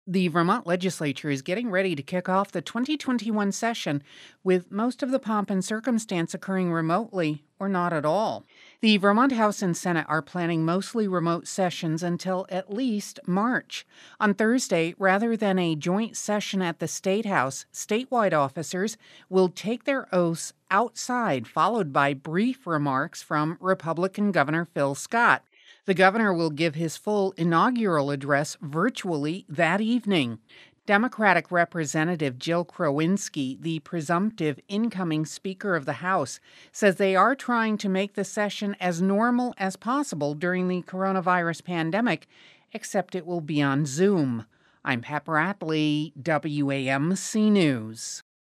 The Vermont legislature is getting ready to kick off the 2021 session, with most of the pomp and circumstance occurring remotely or not at all. The Vermont House and Senate are planning mostly remote sessions until at least March. On Thursday, rather than a joint session at the State House, statewide officers will take their oaths outside, followed by brief remarks from Republican Governor Phil Scott. The governor will give his full inaugural address virtually that evening. Democratic Representative Jill Krowinski, the presumptive incoming Speaker of the House, says they are trying to make the session as normal as possible during the coronavirus pandemic, except it will be on Zoom. I'm Pepper Appley, WAMC News.